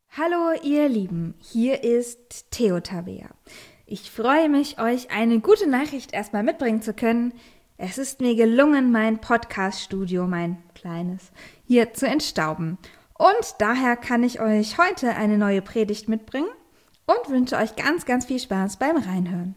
Hallo ihr Lieben, hier ist Theo Tabea. Ich freue mich, euch eine gute Nachricht erstmal mitbringen zu können. Es ist mir gelungen, mein Podcast-Studio, mein kleines, hier zu entstauben. Und daher kann ich euch heute eine neue Predigt mitbringen und wünsche euch ganz, ganz viel Spaß beim Reinhören.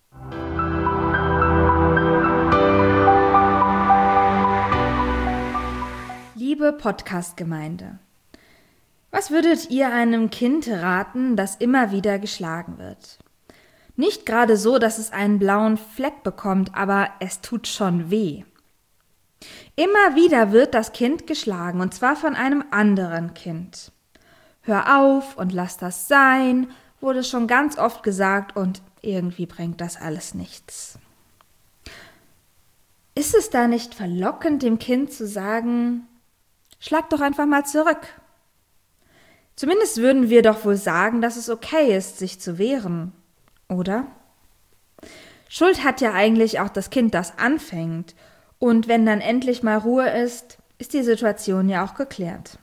Liebe Podcast-Gemeinde, was würdet ihr einem Kind raten, das immer wieder geschlagen wird? Nicht gerade so, dass es einen blauen Fleck bekommt, aber es tut schon weh. Immer wieder wird das Kind geschlagen, und zwar von einem anderen Kind. Hör auf und lass das sein, wurde schon ganz oft gesagt, und irgendwie bringt das alles nichts. Ist es da nicht verlockend, dem Kind zu sagen, schlag doch einfach mal zurück? Zumindest würden wir doch wohl sagen, dass es okay ist, sich zu wehren, oder? Schuld hat ja eigentlich auch das Kind, das anfängt. Und wenn dann endlich mal Ruhe ist, ist die Situation ja auch geklärt.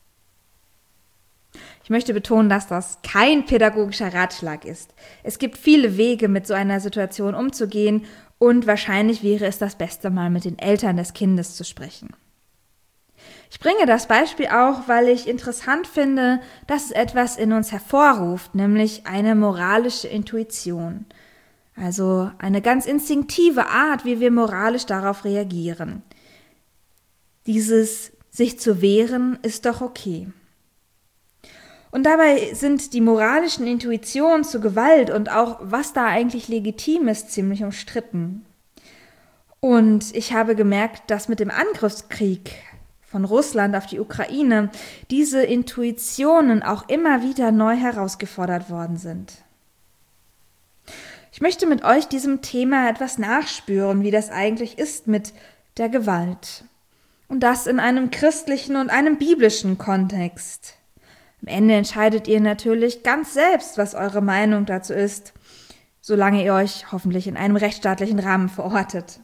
Ich möchte betonen, dass das kein pädagogischer Ratschlag ist. Es gibt viele Wege, mit so einer Situation umzugehen, und wahrscheinlich wäre es das Beste, mal mit den Eltern des Kindes zu sprechen. Ich bringe das Beispiel auch, weil ich interessant finde, dass es etwas in uns hervorruft, nämlich eine moralische Intuition. Also eine ganz instinktive Art, wie wir moralisch darauf reagieren. Dieses sich zu wehren ist doch okay. Und dabei sind die moralischen Intuitionen zu Gewalt und auch, was da eigentlich legitim ist, ziemlich umstritten. Und ich habe gemerkt, dass mit dem Angriffskrieg von Russland auf die Ukraine diese Intuitionen auch immer wieder neu herausgefordert worden sind. Ich möchte mit euch diesem Thema etwas nachspüren, wie das eigentlich ist mit der Gewalt. Und das in einem christlichen und einem biblischen Kontext. Am Ende entscheidet ihr natürlich ganz selbst, was eure Meinung dazu ist, solange ihr euch hoffentlich in einem rechtsstaatlichen Rahmen verortet.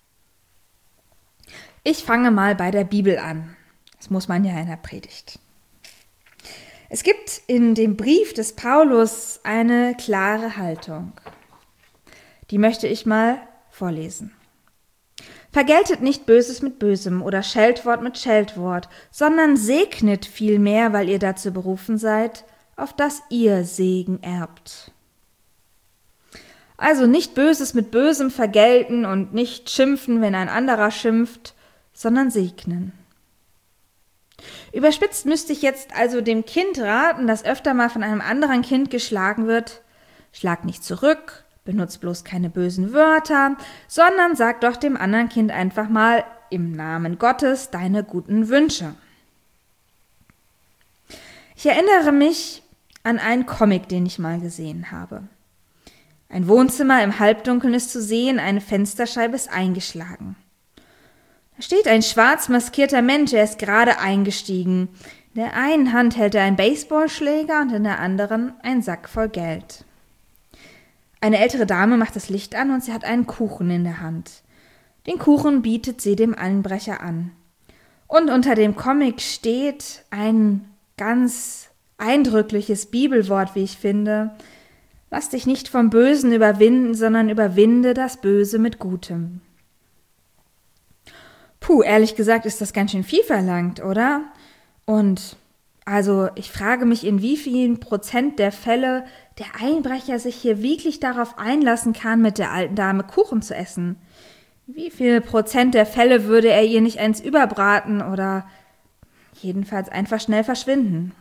Ich fange mal bei der Bibel an. Das muss man ja in der Predigt. Es gibt in dem Brief des Paulus eine klare Haltung. Die möchte ich mal vorlesen. Vergeltet nicht Böses mit Bösem oder Scheltwort mit Scheltwort, sondern segnet vielmehr, weil ihr dazu berufen seid, auf dass ihr Segen erbt. Also nicht Böses mit Bösem vergelten und nicht schimpfen, wenn ein anderer schimpft, sondern segnen. Überspitzt müsste ich jetzt also dem Kind raten, das öfter mal von einem anderen Kind geschlagen wird, schlag nicht zurück, benutzt bloß keine bösen Wörter, sondern sag doch dem anderen Kind einfach mal im Namen Gottes deine guten Wünsche. Ich erinnere mich an einen Comic, den ich mal gesehen habe. Ein Wohnzimmer im Halbdunkeln ist zu sehen, eine Fensterscheibe ist eingeschlagen. Da steht ein schwarz maskierter Mensch, er ist gerade eingestiegen. In der einen Hand hält er einen Baseballschläger und in der anderen einen Sack voll Geld. Eine ältere Dame macht das Licht an und sie hat einen Kuchen in der Hand. Den Kuchen bietet sie dem Einbrecher an. Und unter dem Comic steht ein ganz eindrückliches Bibelwort, wie ich finde. Lass dich nicht vom Bösen überwinden, sondern überwinde das Böse mit Gutem. Puh, ehrlich gesagt ist das ganz schön viel verlangt, oder? Und also ich frage mich, in wie vielen Prozent der Fälle der Einbrecher sich hier wirklich darauf einlassen kann, mit der alten Dame Kuchen zu essen. Wie viel Prozent der Fälle würde er ihr nicht eins überbraten oder jedenfalls einfach schnell verschwinden?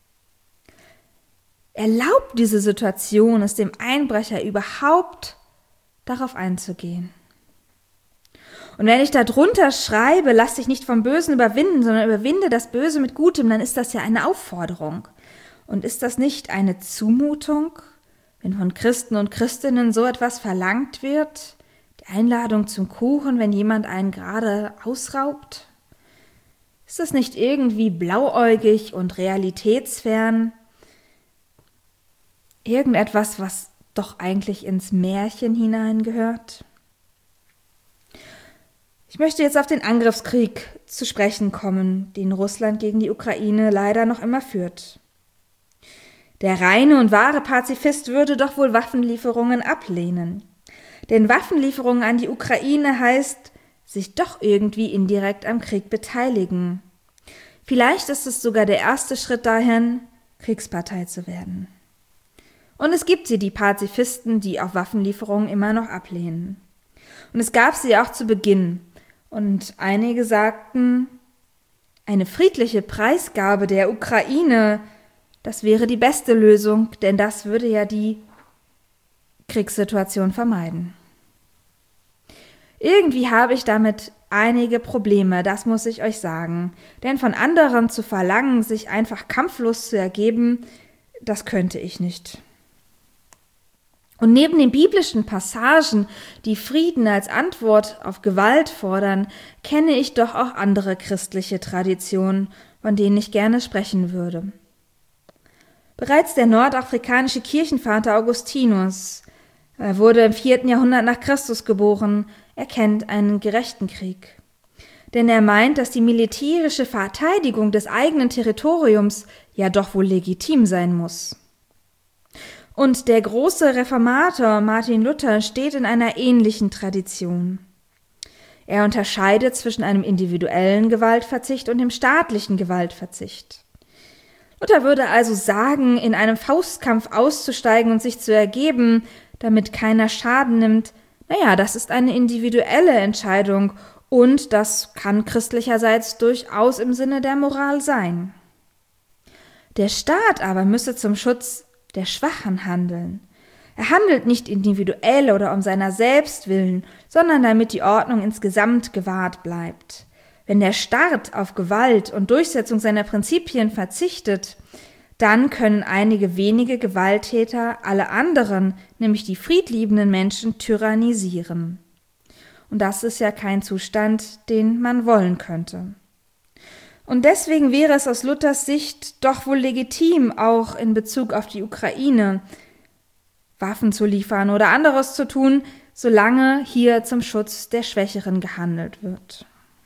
Erlaubt diese Situation es dem Einbrecher überhaupt, darauf einzugehen? Und wenn ich da drunter schreibe, lass dich nicht vom Bösen überwinden, sondern überwinde das Böse mit Gutem, dann ist das ja eine Aufforderung. Und ist das nicht eine Zumutung, wenn von Christen und Christinnen so etwas verlangt wird? Die Einladung zum Kuchen, wenn jemand einen gerade ausraubt? Ist das nicht irgendwie blauäugig und realitätsfern? Irgendetwas, was doch eigentlich ins Märchen hineingehört? Ich möchte jetzt auf den Angriffskrieg zu sprechen kommen, den Russland gegen die Ukraine leider noch immer führt. Der reine und wahre Pazifist würde doch wohl Waffenlieferungen ablehnen. Denn Waffenlieferungen an die Ukraine heißt, sich doch irgendwie indirekt am Krieg beteiligen. Vielleicht ist es sogar der erste Schritt dahin, Kriegspartei zu werden. Und es gibt die Pazifisten, die auch Waffenlieferungen immer noch ablehnen. Und es gab sie auch zu Beginn. Und einige sagten, eine friedliche Preisgabe der Ukraine, das wäre die beste Lösung, denn das würde ja die Kriegssituation vermeiden. Irgendwie habe ich damit einige Probleme, das muss ich euch sagen. Denn von anderen zu verlangen, sich einfach kampflos zu ergeben, das könnte ich nicht. Und neben den biblischen Passagen, die Frieden als Antwort auf Gewalt fordern, kenne ich doch auch andere christliche Traditionen, von denen ich gerne sprechen würde. Bereits der nordafrikanische Kirchenvater Augustinus, er wurde im 4. Jahrhundert nach Christus geboren, erkennt einen gerechten Krieg. Denn er meint, dass die militärische Verteidigung des eigenen Territoriums ja doch wohl legitim sein muss. Und der große Reformator Martin Luther steht in einer ähnlichen Tradition. Er unterscheidet zwischen einem individuellen Gewaltverzicht und dem staatlichen Gewaltverzicht. Luther würde also sagen, in einem Faustkampf auszusteigen und sich zu ergeben, damit keiner Schaden nimmt, das ist eine individuelle Entscheidung und das kann christlicherseits durchaus im Sinne der Moral sein. Der Staat aber müsse zum Schutz der Schwachen handeln. Er handelt nicht individuell oder um seiner selbst willen, sondern damit die Ordnung insgesamt gewahrt bleibt. Wenn der Staat auf Gewalt und Durchsetzung seiner Prinzipien verzichtet, dann können einige wenige Gewalttäter alle anderen, nämlich die friedliebenden Menschen, tyrannisieren. Und das ist ja kein Zustand, den man wollen könnte. Und deswegen wäre es aus Luthers Sicht doch wohl legitim, auch in Bezug auf die Ukraine Waffen zu liefern oder anderes zu tun, solange hier zum Schutz der Schwächeren gehandelt wird.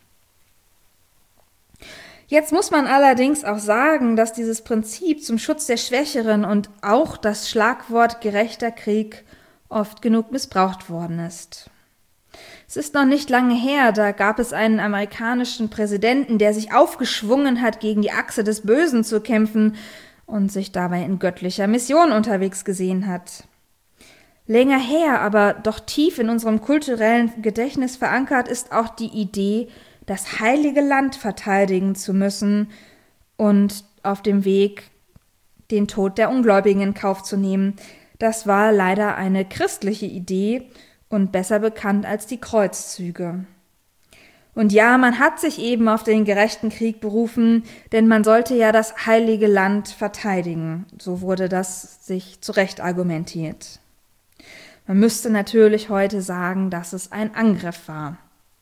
Jetzt muss man allerdings auch sagen, dass dieses Prinzip zum Schutz der Schwächeren und auch das Schlagwort gerechter Krieg oft genug missbraucht worden ist. Es ist noch nicht lange her, da gab es einen amerikanischen Präsidenten, der sich aufgeschwungen hat, gegen die Achse des Bösen zu kämpfen und sich dabei in göttlicher Mission unterwegs gesehen hat. Länger her, aber doch tief in unserem kulturellen Gedächtnis verankert, ist auch die Idee, das heilige Land verteidigen zu müssen und auf dem Weg den Tod der Ungläubigen in Kauf zu nehmen. Das war leider eine christliche Idee und besser bekannt als die Kreuzzüge. Und ja, man hat sich eben auf den gerechten Krieg berufen, denn man sollte ja das heilige Land verteidigen. So wurde das sich zurecht argumentiert. Man müsste natürlich heute sagen, dass es ein Angriff war.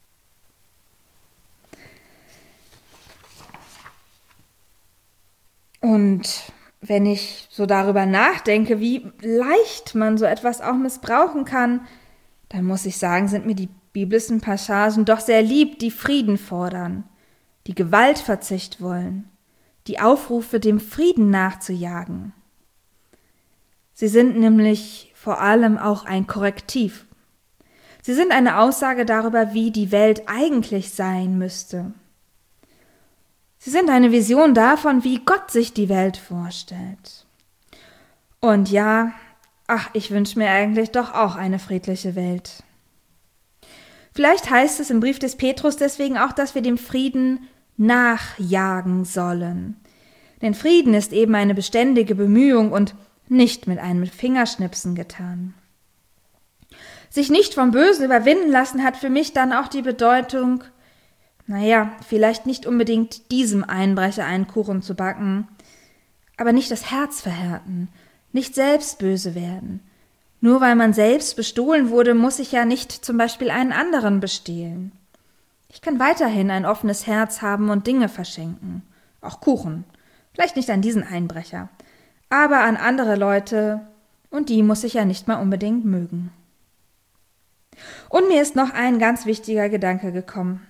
Und wenn ich so darüber nachdenke, wie leicht man so etwas auch missbrauchen kann, dann muss ich sagen, sind mir die biblischen Passagen doch sehr lieb, die Frieden fordern, die Gewaltverzicht wollen, die Aufrufe, dem Frieden nachzujagen. Sie sind nämlich vor allem auch ein Korrektiv. Sie sind eine Aussage darüber, wie die Welt eigentlich sein müsste. Sie sind eine Vision davon, wie Gott sich die Welt vorstellt. Und ja, ich wünsche mir eigentlich doch auch eine friedliche Welt. Vielleicht heißt es im Brief des Petrus deswegen auch, dass wir dem Frieden nachjagen sollen. Denn Frieden ist eben eine beständige Bemühung und nicht mit einem Fingerschnipsen getan. Sich nicht vom Bösen überwinden lassen hat für mich dann auch die Bedeutung, vielleicht nicht unbedingt diesem Einbrecher einen Kuchen zu backen, aber nicht das Herz verhärten, nicht selbst böse werden. Nur weil man selbst bestohlen wurde, muss ich ja nicht zum Beispiel einen anderen bestehlen. Ich kann weiterhin ein offenes Herz haben und Dinge verschenken, auch Kuchen, vielleicht nicht an diesen Einbrecher, aber an andere Leute, und die muss ich ja nicht mal unbedingt mögen. Und mir ist noch ein ganz wichtiger Gedanke gekommen.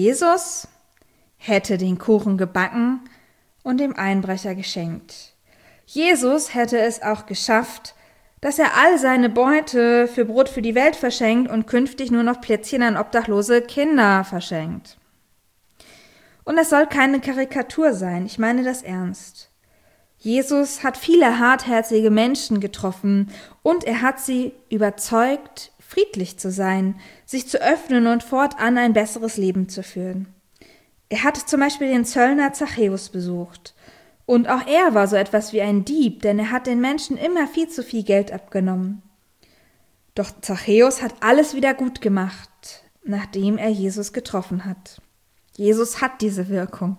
Jesus hätte den Kuchen gebacken und dem Einbrecher geschenkt. Jesus hätte es auch geschafft, dass er all seine Beute für Brot für die Welt verschenkt und künftig nur noch Plätzchen an obdachlose Kinder verschenkt. Und es soll keine Karikatur sein, ich meine das ernst. Jesus hat viele hartherzige Menschen getroffen und er hat sie überzeugt, friedlich zu sein, sich zu öffnen und fortan ein besseres Leben zu führen. Er hat zum Beispiel den Zöllner Zachäus besucht. Und auch er war so etwas wie ein Dieb, denn er hat den Menschen immer viel zu viel Geld abgenommen. Doch Zachäus hat alles wieder gut gemacht, nachdem er Jesus getroffen hat. Jesus hat diese Wirkung.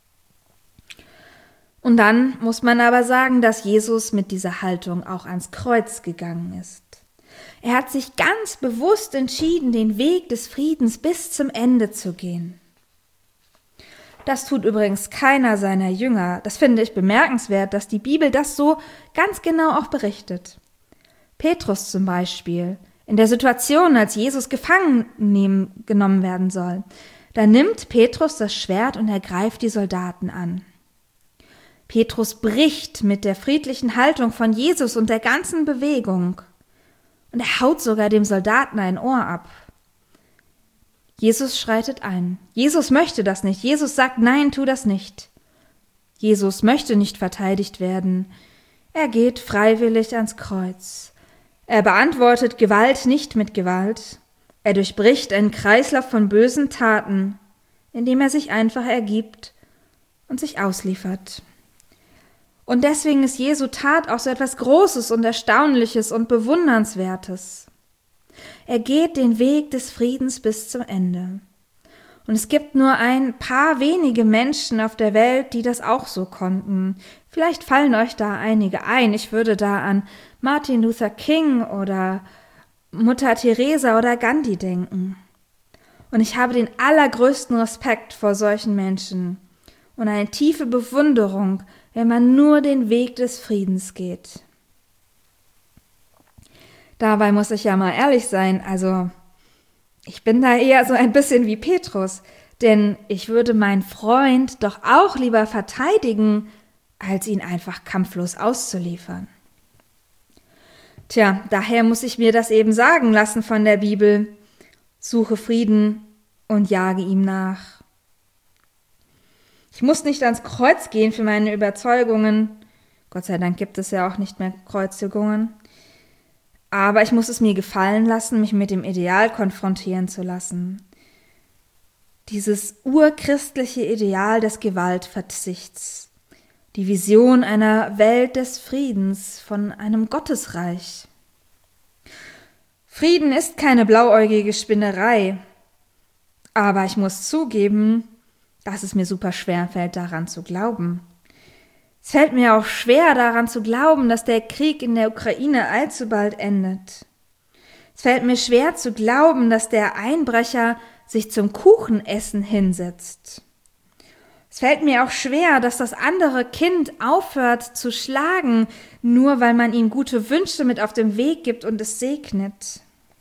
Und dann muss man aber sagen, dass Jesus mit dieser Haltung auch ans Kreuz gegangen ist. Er hat sich ganz bewusst entschieden, den Weg des Friedens bis zum Ende zu gehen. Das tut übrigens keiner seiner Jünger. Das finde ich bemerkenswert, dass die Bibel das so ganz genau auch berichtet. Petrus zum Beispiel, in der Situation, als Jesus gefangen genommen werden soll, da nimmt Petrus das Schwert und er greift die Soldaten an. Petrus bricht mit der friedlichen Haltung von Jesus und der ganzen Bewegung. Und er haut sogar dem Soldaten ein Ohr ab. Jesus schreitet ein. Jesus möchte das nicht. Jesus sagt, nein, tu das nicht. Jesus möchte nicht verteidigt werden. Er geht freiwillig ans Kreuz. Er beantwortet Gewalt nicht mit Gewalt. Er durchbricht einen Kreislauf von bösen Taten, indem er sich einfach ergibt und sich ausliefert. Und deswegen ist Jesu Tat auch so etwas Großes und Erstaunliches und Bewundernswertes. Er geht den Weg des Friedens bis zum Ende. Und es gibt nur ein paar wenige Menschen auf der Welt, die das auch so konnten. Vielleicht fallen euch da einige ein. Ich würde da an Martin Luther King oder Mutter Teresa oder Gandhi denken. Und ich habe den allergrößten Respekt vor solchen Menschen und eine tiefe Bewunderung, wenn man nur den Weg des Friedens geht. Dabei muss ich ja mal ehrlich sein, also ich bin da eher so ein bisschen wie Petrus, denn ich würde meinen Freund doch auch lieber verteidigen, als ihn einfach kampflos auszuliefern. Tja, daher muss ich mir das eben sagen lassen von der Bibel: Suche Frieden und jage ihm nach. Ich muss nicht ans Kreuz gehen für meine Überzeugungen. Gott sei Dank gibt es ja auch nicht mehr Kreuzigungen. Aber ich muss es mir gefallen lassen, mich mit dem Ideal konfrontieren zu lassen. Dieses urchristliche Ideal des Gewaltverzichts. Die Vision einer Welt des Friedens, von einem Gottesreich. Frieden ist keine blauäugige Spinnerei. Aber ich muss zugeben, dass es mir super schwer fällt, daran zu glauben. Es fällt mir auch schwer, daran zu glauben, dass der Krieg in der Ukraine allzu bald endet. Es fällt mir schwer zu glauben, dass der Einbrecher sich zum Kuchenessen hinsetzt. Es fällt mir auch schwer, dass das andere Kind aufhört zu schlagen, nur weil man ihm gute Wünsche mit auf den Weg gibt und es segnet.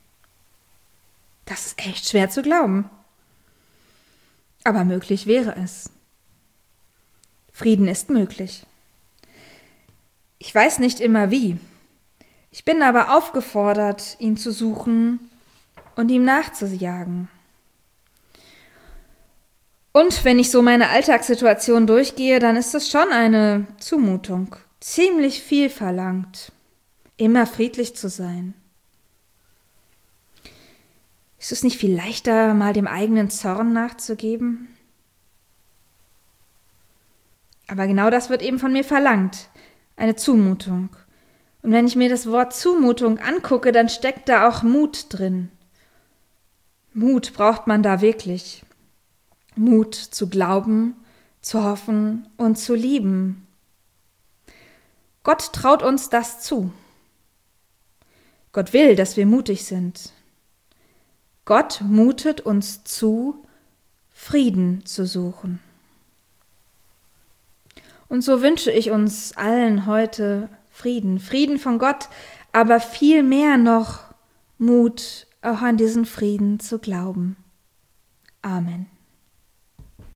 Das ist echt schwer zu glauben. Aber möglich wäre es. Frieden ist möglich. Ich weiß nicht immer wie. Ich bin aber aufgefordert, ihn zu suchen und ihm nachzujagen. Und wenn ich so meine Alltagssituation durchgehe, dann ist es schon eine Zumutung. Ziemlich viel verlangt, immer friedlich zu sein. Ist es nicht viel leichter, mal dem eigenen Zorn nachzugeben? Aber genau das wird eben von mir verlangt. Eine Zumutung. Und wenn ich mir das Wort Zumutung angucke, dann steckt da auch Mut drin. Mut braucht man da wirklich. Mut zu glauben, zu hoffen und zu lieben. Gott traut uns das zu. Gott will, dass wir mutig sind. Gott mutet uns zu, Frieden zu suchen. Und so wünsche ich uns allen heute Frieden, Frieden von Gott, aber viel mehr noch Mut, auch an diesen Frieden zu glauben. Amen.